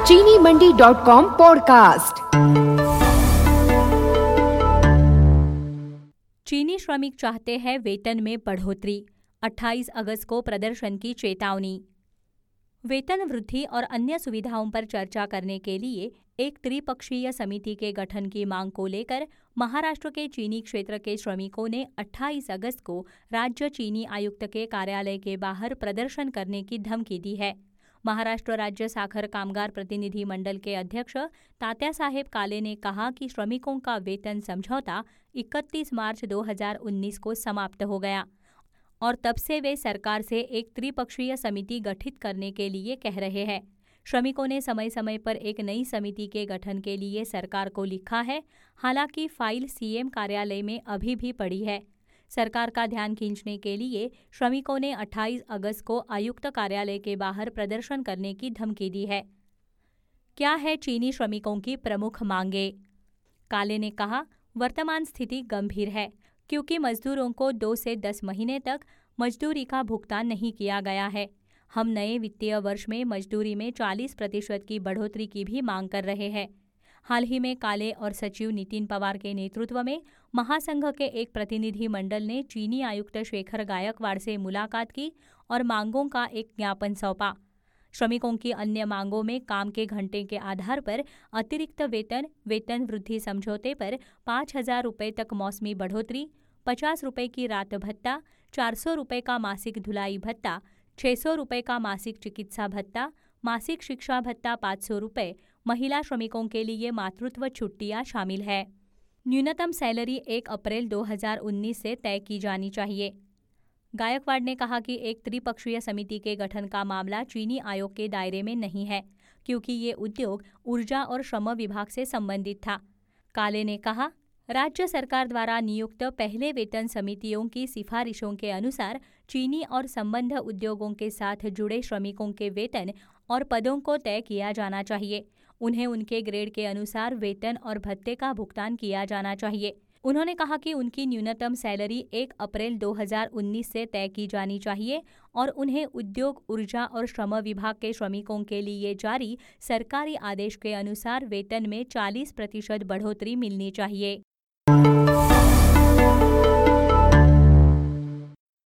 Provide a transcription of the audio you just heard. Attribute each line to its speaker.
Speaker 1: चीनी मंडी.com पॉडकास्ट।
Speaker 2: चीनी श्रमिक चाहते हैं वेतन में बढ़ोतरी, 28 अगस्त को प्रदर्शन की चेतावनी। वेतन वृद्धि और अन्य सुविधाओं पर चर्चा करने के लिए एक त्रिपक्षीय समिति के गठन की मांग को लेकर महाराष्ट्र के चीनी क्षेत्र के श्रमिकों ने 28 अगस्त को राज्य चीनी आयुक्त के कार्यालय के बाहर प्रदर्शन करने की धमकी दी है। महाराष्ट्र राज्य साखर कामगार प्रतिनिधि मंडल के अध्यक्ष तात्यासाहेब काले ने कहा कि श्रमिकों का वेतन समझौता 31 मार्च 2019 को समाप्त हो गया और तब से वे सरकार से एक त्रिपक्षीय समिति गठित करने के लिए कह रहे हैं। श्रमिकों ने समय समय पर एक नई समिति के गठन के लिए सरकार को लिखा है, हालांकि फाइल सीएम कार्यालय में अभी भी पड़ी है। सरकार का ध्यान खींचने के लिए श्रमिकों ने 28 अगस्त को आयुक्त कार्यालय के बाहर प्रदर्शन करने की धमकी दी है। क्या है चीनी श्रमिकों की प्रमुख मांगें? काले ने कहा, वर्तमान स्थिति गंभीर है क्योंकि मजदूरों को 2 से 10 महीने तक मजदूरी का भुगतान नहीं किया गया है। हम नए वित्तीय वर्ष में मजदूरी में 40% की बढ़ोतरी की भी मांग कर रहे हैं। हाल ही में काले और सचिव नितिन पवार के नेतृत्व में महासंघ के एक प्रतिनिधि मंडल ने चीनी आयुक्त शेखर गायकवाड़ से मुलाकात की और मांगों का एक ज्ञापन सौंपा। श्रमिकों की अन्य मांगों में काम के घंटे के आधार पर अतिरिक्त वेतन, वेतन वृद्धि समझौते पर 5,000 रुपये तक मौसमी बढ़ोतरी, 50 रुपये की रात भत्ता, 400 रुपये का मासिक धुलाई भत्ता, 600 रुपये का मासिक चिकित्सा भत्ता, मासिक शिक्षा भत्ता 500 रुपये, महिला श्रमिकों के लिए मातृत्व छुट्टियां शामिल है। न्यूनतम सैलरी 1 अप्रैल 2019 से तय की जानी चाहिए। गायकवाड़ ने कहा कि एक त्रिपक्षीय समिति के गठन का मामला चीनी आयोग के दायरे में नहीं है क्योंकि ये उद्योग, ऊर्जा और श्रम विभाग से संबंधित था। काले ने कहा, राज्य सरकार द्वारा नियुक्त पहले वेतन समितियों की सिफारिशों के अनुसार चीनी और संबद्ध उद्योगों के साथ जुड़े श्रमिकों के वेतन और पदों को तय किया जाना चाहिए। उन्हें उनके ग्रेड के अनुसार वेतन और भत्ते का भुगतान किया जाना चाहिए। उन्होंने कहा कि उनकी न्यूनतम सैलरी 1 अप्रैल 2019 से तय की जानी चाहिए और उन्हें उद्योग, ऊर्जा और श्रम विभाग के श्रमिकों के लिए जारी सरकारी आदेश के अनुसार वेतन में 40% बढ़ोतरी मिलनी चाहिए।